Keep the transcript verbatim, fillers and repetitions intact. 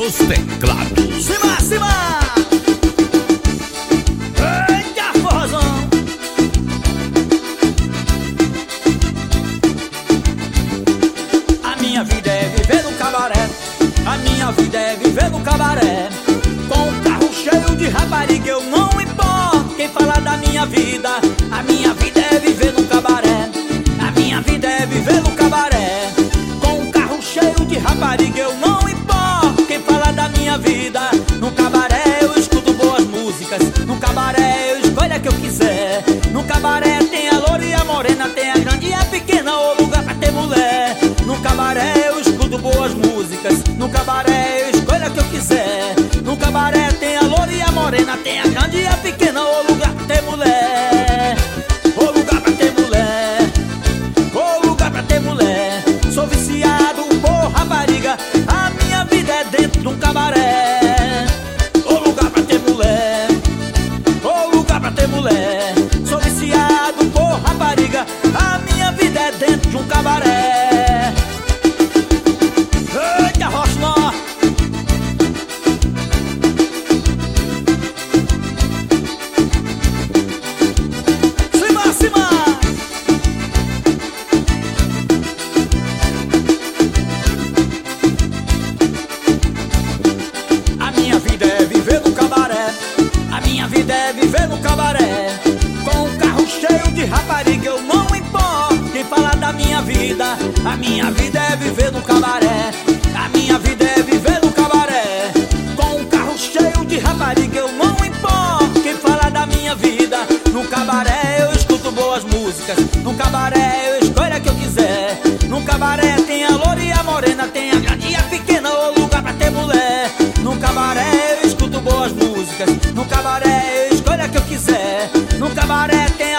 dos teclados. Cima, cima! Eita, forrozão! A minha vida é viver no cabaré. A minha vida é viver no cabaré. Com um carro cheio de rapariga, eu não importo quem fala da minha vida. A minha vida é viver no cabaré. A minha vida é viver no cabaré. Com um carro cheio de rapariga, eu não importo quem fala da minha vida. No cabaré eu escuto boas músicas. No cabaré eu escolho a que eu quiser. No cabaré tem a loura e a morena, tem a grande e a pequena, ou lugar pra ter mulher. No cabaré eu escuto boas músicas. No cabaré eu escolho a que eu quiser. No cabaré tem a loura e a morena, tem a grande e a pequena, ou lugar pra ter mulher. Ou lugar pra ter mulher. Ou lugar pra ter mulher. Sou viciado por rapariga. A minha vida é dentro de um cabaré. Ou lugar pra ter mulher. Ou lugar pra ter mulher. Sou viciado por rapariga. A minha vida é dentro de um cabaré. Eita, rocha nó! Cima, cima! A minha vida é viver no cabaré. A minha vida é viver no cabaré. Com um carro cheio de rapariga, eu não importo quem fala da minha vida. A minha vida é viver no cabaré. A minha vida é viver no cabaré. Com um carro cheio de rapariga, eu não importo quem fala da minha vida. No cabaré eu escuto boas músicas. No cabaré eu escolho a que eu quiser. No cabaré tem a loura e a morena, tem a grande e a pequena, ou lugar pra ter mulher. No cabaré eu escuto boas músicas. No cabaré eu escolho a que eu quiser. No cabaré tem